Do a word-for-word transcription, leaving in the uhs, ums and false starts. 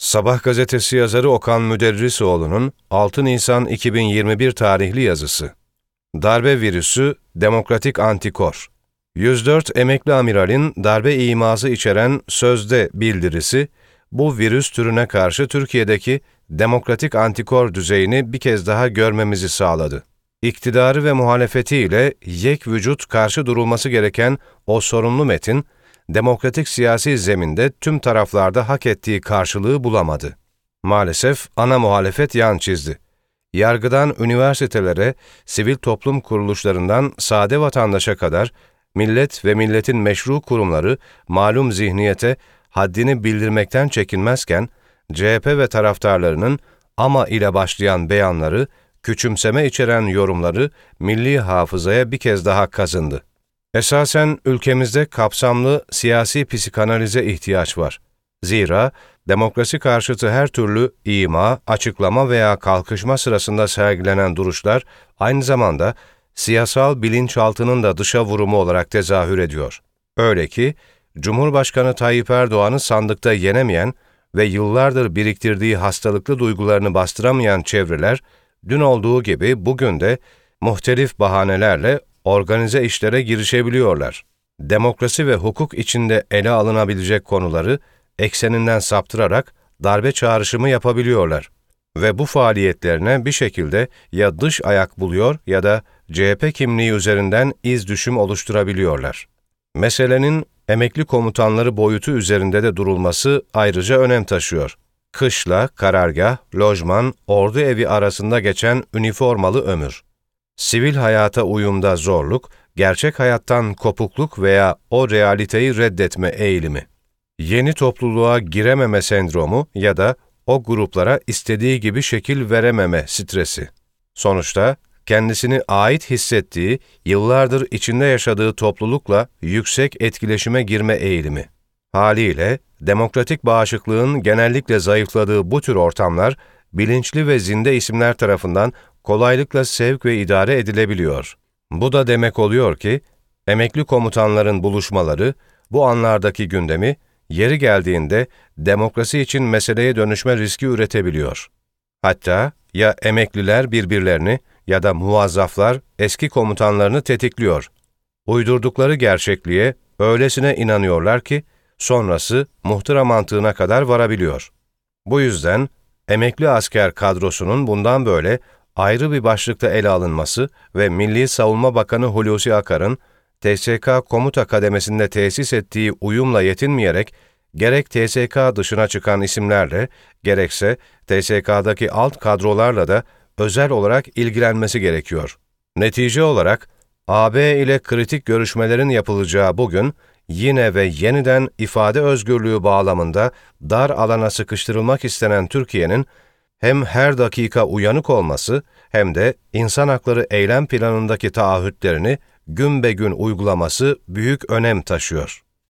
Sabah gazetesi yazarı Okan Müderrisoğlu'nun altı Nisan iki bin yirmi bir tarihli yazısı. Darbe virüsü, demokratik antikor. yüz dört emekli amiralin darbe iması içeren sözde bildirisi, bu virüs türüne karşı Türkiye'deki demokratik antikor düzeyini bir kez daha görmemizi sağladı. İktidarı ve muhalefetiyle yek vücut karşı durulması gereken o sorumlu metin, demokratik siyasi zeminde tüm taraflarda hak ettiği karşılığı bulamadı. Maalesef ana muhalefet yan çizdi. Yargıdan üniversitelere, sivil toplum kuruluşlarından sade vatandaşa kadar, millet ve milletin meşru kurumları malum zihniyete haddini bildirmekten çekinmezken, C H P ve taraftarlarının ama ile başlayan beyanları, küçümseme içeren yorumları milli hafızaya bir kez daha kazındı. Esasen ülkemizde kapsamlı siyasi psikanalize ihtiyaç var. Zira demokrasi karşıtı her türlü ima, açıklama veya kalkışma sırasında sergilenen duruşlar aynı zamanda siyasal bilinçaltının da dışa vurumu olarak tezahür ediyor. Öyle ki Cumhurbaşkanı Tayyip Erdoğan'ı sandıkta yenemeyen ve yıllardır biriktirdiği hastalıklı duygularını bastıramayan çevreler, dün olduğu gibi bugün de muhtelif bahanelerle organize işlere girişebiliyorlar. Demokrasi ve hukuk içinde ele alınabilecek konuları ekseninden saptırarak darbe çağrışımı yapabiliyorlar. Ve bu faaliyetlerine bir şekilde ya dış ayak buluyor ya da C H P kimliği üzerinden iz düşüm oluşturabiliyorlar. Meselenin emekli komutanları boyutu üzerinde de durulması ayrıca önem taşıyor. Kışla, karargah, lojman, ordu evi arasında geçen üniformalı ömür. Sivil hayata uyumda zorluk, gerçek hayattan kopukluk veya o realiteyi reddetme eğilimi. Yeni topluluğa girememe sendromu ya da o gruplara istediği gibi şekil verememe stresi. Sonuçta kendisini ait hissettiği, yıllardır içinde yaşadığı toplulukla yüksek etkileşime girme eğilimi. Haliyle demokratik bağışıklığın genellikle zayıfladığı bu tür ortamlar, bilinçli ve zinde isimler tarafından kolaylıkla sevk ve idare edilebiliyor. Bu da demek oluyor ki, emekli komutanların buluşmaları, bu anlardaki gündemi, yeri geldiğinde demokrasi için meseleye dönüşme riski üretebiliyor. Hatta ya emekliler birbirlerini ya da muvazzaflar eski komutanlarını tetikliyor. Uydurdukları gerçekliğe öylesine inanıyorlar ki, sonrası muhtıra mantığına kadar varabiliyor. Bu yüzden, emekli asker kadrosunun bundan böyle ayrı bir başlıkta ele alınması ve Milli Savunma Bakanı Hulusi Akar'ın T S K Komuta Kademesi'nde tesis ettiği uyumla yetinmeyerek, gerek T S K dışına çıkan isimlerle, gerekse T S K'daki alt kadrolarla da özel olarak ilgilenmesi gerekiyor. Netice olarak, A B ile kritik görüşmelerin yapılacağı bugün, yine ve yeniden ifade özgürlüğü bağlamında dar alana sıkıştırılmak istenen Türkiye'nin, hem her dakika uyanık olması hem de insan hakları eylem planındaki taahhütlerini gün be gün uygulaması büyük önem taşıyor.